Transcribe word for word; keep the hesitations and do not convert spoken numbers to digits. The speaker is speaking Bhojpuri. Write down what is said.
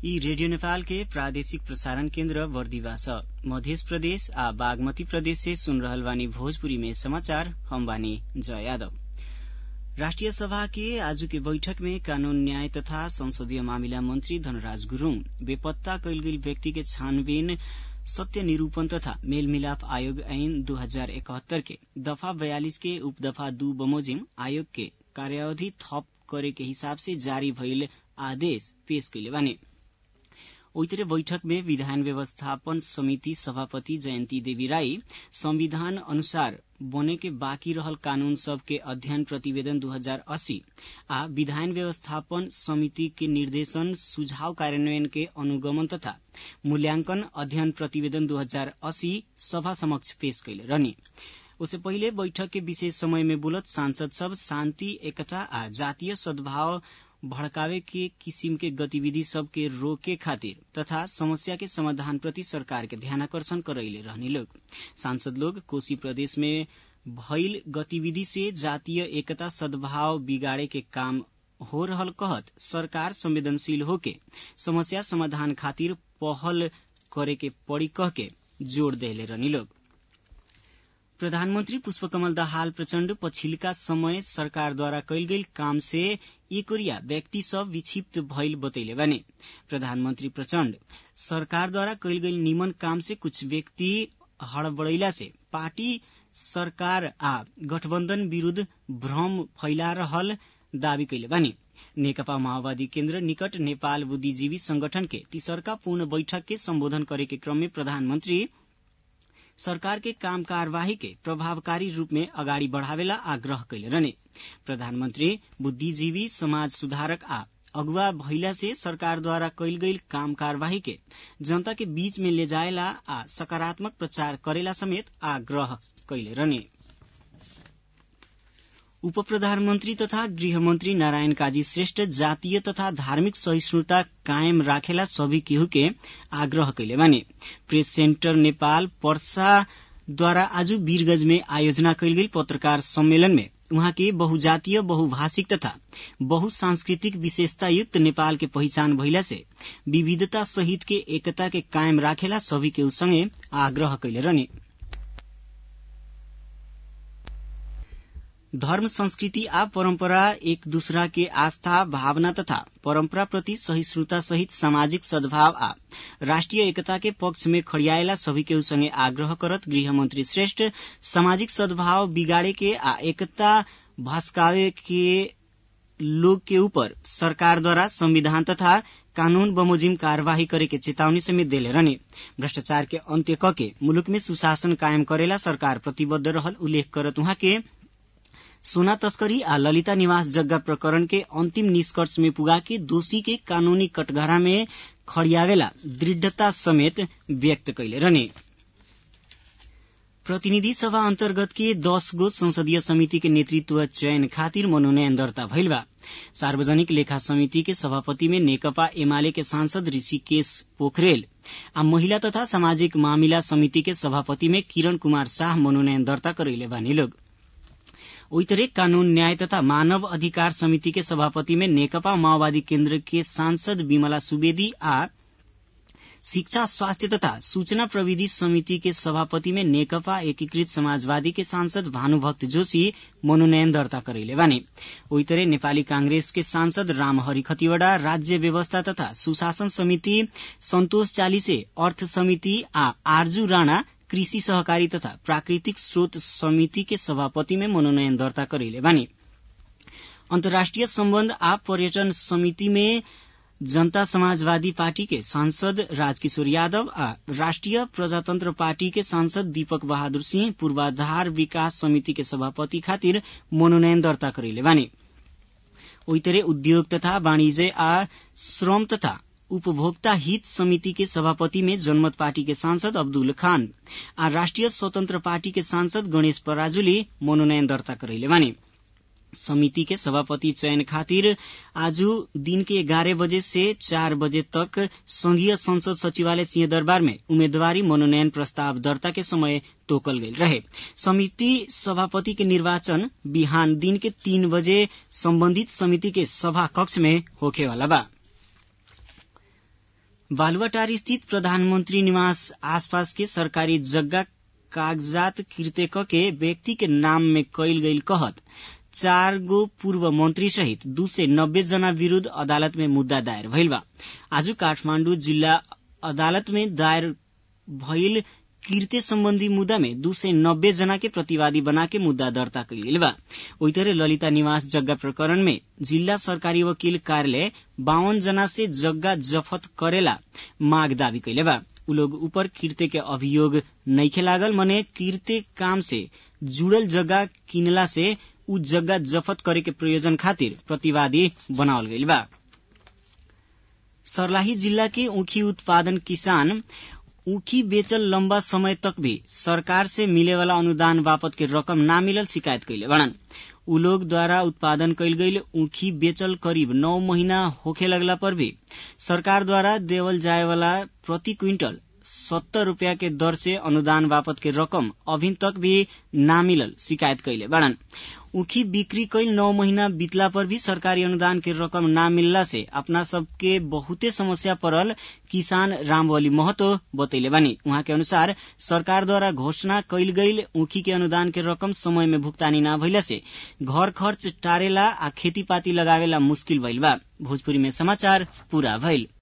यी रेडियो नेपाल के प्रादेशिक प्रसारण केन्द्र बर्दिवा छ। मध्य प्रदेश आ बागमती प्रदेश से सुन रहल बानी भोजपुरी में समाचार। हम बानी जय यादव। राष्ट्रिय सभा के आज के बैठक में कानून न्याय तथा संसदीय मामिला मंत्री धनराज गुरूङ बेपत्ता कैल गेल व्यक्ति के छानबीन सत्य निरूपण तथा मेलमिलाप आयोग ऐन दो हजार इकहत्तर के दफा बयालीस के उपदफा दू बमोजिम आयोग के कार्यावधि थप करे के हिसाब से जारी भइल आदेश पेश कैले बानी। ओइतरे बैठक में विधान व्यवस्थापन समिति सभापति जयन्ती देवी राई संविधान अनुसार बने के बाँकी रहल कानून सब के अध्ययन प्रतिवेदन दो हजार अस्सी आ विधान व्यवस्थापन समिति के निर्देशन सुझाव कार्यान्वयन के अनुगमन तथा मूल्यांकन अध्ययन प्रतिवेदन दो हजार अस्सी सभा समक्ष पेश कैले रहनी। उससे पहिले बैठक के विशेष समय में बोलत सांसद सब शान्ति एकता आ जातीय सद्भाव भड़कावे के किसिम के गतिविधि सब के रोके खातिर तथा समस्या के समाधान प्रति सरकार के ध्यानाकर्षण करैले रहनी लोग। सांसद लोग कोशी प्रदेश में भइल गतिविधि से जातीय एकता सद्भाव बिगाड़े के काम हो रहल कहत सरकार संवेदनशील होके समस्या समाधान खातिर पहल करे के पड़ी कह के जोड़ देले रहनी लोग। प्रधानमंत्री पुष्पकमल दाहाल प्रचण्ड पछिल्का समय सरकारद्वारा कैल गेल काम से एकोरिया व्यक्ति सब विक्षिप्त भइल बतैले बानी। प्रधानमंत्री प्रचण्ड सरकारद्वारा कैल गेल निमन काम से कुछ व्यक्ति हड़बड़ैला से पार्टी सरकार आ गठबन्धन विरूद्ध भ्रम फैला रहल दावी कैले बानी। नेकपा माओवादी केन्द्र निकट नेपाल बुद्धिजीवी संगठन के तीसरका पूर्ण बैठक के सम्बोधन करे के क्रम में प्रधानमंत्री सरकार के काम कार्यवाही के प्रभावकारी रूप में अगाडि बढ़ावेला आग्रह कैले रहने। प्रधानमंत्री बुद्धिजीवी समाज सुधारक आ अगुवा भइला से सरकारद्वारा कैल गईल काम कार्यवाही के जनता के बीच में ले जाएला आ सकारात्मक प्रचार करेला समेत आग्रह कैले रहने। उप प्रधानमन्त्री तथा गृहमन्त्री नारायण काजी श्रेष्ठ जातीय तथा धार्मिक सहिष्णुता कायम राखेला सभी केहू के आग्रह कैले बानी। प्रेस सेन्टर नेपाल पर्साद्वारा आज वीरगंज में आयोजना कैल गेल पत्रकार सम्मेलन में उहाँ के बहुजातीय बहुभाषिक तथा बहुसांस्कृतिक विशेषता युक्त नेपाल के पहिचान भइला से विविधता सहित के एकता के कायम राखेला सभी केहू संगे आग्रह कैले रहने। धर्म संस्कृति आ परंपरा एक दूसरा के आस्था भावना तथा परंपरा प्रति सहिष्णुता सहित सामाजिक सद्भाव आ राष्ट्रिय एकता के पक्ष में खड़ियाएला सभी के संगे आग्रह करत गृहमंत्री श्रेष्ठ सामाजिक सद्भाव बिगाड़े के आ एकता भस्कावे के लोग के ऊपर सरकार द्वारा संविधान तथा कानून बमोजिम कार्यवाही करे के चेतावनी समेत देले रहने। भ्रष्टाचार के अंत्य कके मुलुक में सुशासन कायम करेला सरकार प्रतिबद्ध रहल उल्लेख करत उहाँ के सोना तस्करी आ ललिता निवास जग्गा प्रकरण के अंतिम निष्कर्ष में पुगा के दोषी के कानूनी कटघरा में खड़ियावेला दृढ़ता समेत व्यक्त कैले रहने। प्रतिनिधि सभा अंतर्गत के दस गो संसदीय समिति के नेतृत्व चयन खातिर मनोनयन दर्ता भइल बा। सार्वजनिक लेखा समिति के सभापति में नेकपा एमाले के सांसद ऋषिकेश पोखरेल आ महिला तथा सामाजिक मामिला समिति के सभापति में किरण कुमार शाह मनोनयन दर्ता करैले बानी लोग। ओइतरे कानून न्याय तथा मानव अधिकार समिति के सभापति में नेकपा माओवादी केन्द्र के सांसद विमला सुवेदी आ शिक्षा स्वास्थ्य तथा सूचना प्रविधि समिति के सभापति में नेकपा एकीकृत समाजवादी के सांसद भानुभक्त जोशी मनोनयन दर्ता करैले बानी। ओइतरे नेपाली कांग्रेस के सांसद रामहरि खतिवड़ा, राज्य व्यवस्था तथा सुशासन समिति सन्तोष चालिसे, अर्थ समिति आ आरजू राणा कृषि सहकारी तथा प्राकृतिक स्रोत समिति के सभापति में मनोनयन दर्ता करैले बानी। अन्तर्राष्ट्रिय सम्बन्ध आ पर्यटन समिति में जनता समाजवादी पार्टी के सांसद राजकिशोर यादव आ राष्ट्रिय प्रजातन्त्र पार्टी के सांसद दीपक बहादुर सिंह पूर्वाधार विकास समिति के सभापति खातिर मनोनयन दर्ता करैले बानी। ओइतरे उद्योग तथा वाणिज्य आ श्रम तथा उपभोक्ता हित समिति के सभापति में जनमत पार्टी के सांसद अब्दुल खान आ राष्ट्रिय स्वतन्त्र पार्टी के सांसद गणेश पराजुले मनोनयन दर्ता करैले बानी। समिति के सभापति चयन खातिर आज दिन के ग्यारह बजे से चार बजे तक संघीय संसद सचिवालय सिंहदरबार में उम्मेदवारी मनोनयन प्रस्ताव दर्ता के समय तोकल गईल रहे। समिति सभापति के निर्वाचन बिहान दिन के तीन बजे संबंधित समिति के सभा कक्ष में होखेवाला बा। बालुवाटार स्थित प्रधानमंत्री निवास आसपास के सरकारी जगह कागजात किर्ते के व्यक्ति के नाम में कईल गईल कहत चार गो पूर्व मंत्री सहित दू सय नब्बे जना विरूद्ध अदालत में मुद्दा दायर भइल बा। आज काठमाण्डु जिल्ला अदालत में दायर भइल किर्ते सम्बन्धी मुद्दा में दू सय नब्बे जना के प्रतिवादी बना के मुद्दा दर्ता कईल गेल बा। ओही तरह ललिता निवास जग्गा प्रकरण में जिल्ला सरकारी वकील कार्यालय बावन जना से जग्गा जफत करेला माग दावी कैले बा। उ लोग ऊपर किर्ते के अभियोग नइखे लागल, मने किर्ते काम से जुड़ल जग्गा किनला से उ जग्गा जफत करे के प्रयोजन खातिर प्रतिवादी बनावल गईल बा। सर्लाही जिल्ला के ऊखी उत्पादन किसान ऊखी बेचल लंबा समय तक भी सरकार से मिले वाला अनुदान बापत के रकम ना मिलल शिकायत कैले बड़न। उ लोग द्वारा उत्पादन कैल गईल ऊखी बेचल करीब नौ महीना होखे लगला पर भी सरकार द्वारा देवल जाए वाला प्रति क्विंटल सत्तर रूपया के दर से अनुदान बापत के रकम अभी तक भी ना मिलल शिकायत कैले बड़न। ऊखी बिक्री कैल नौ महीना बीतला पर भी सरकारी अनुदान के रकम ना मिलला से अपना सबके बहुते समस्या पड़ल किसान रामवली महतो बतैले बानी। उहाँ के अनुसार सरकार द्वारा घोषणा कैल गईल ऊखी के अनुदान के रकम समय में भुगतानी ना भइला से घर खर्च टारेला आ खेतीपाती लगावेला मुश्किल भइल बा। भोजपुरी में समाचार पूरा भइल।